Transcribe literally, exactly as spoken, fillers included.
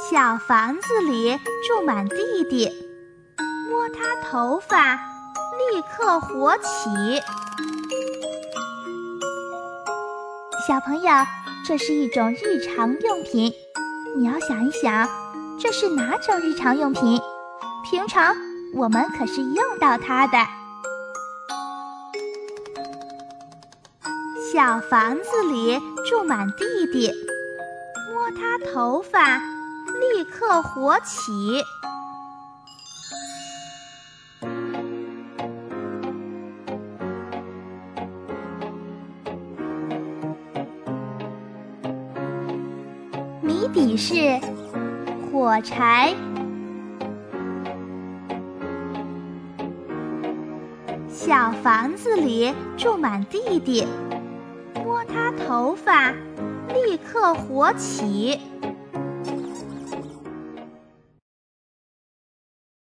小房子里住满弟弟，摸他头发，立刻活起。小朋友，这是一种日常用品，你要想一想，这是哪种日常用品？平常我们可是用到它的。小房子里住满弟弟，摸他头发，立刻活起。谜底是火柴。小房子里住满弟弟，摸他头发，立刻活起。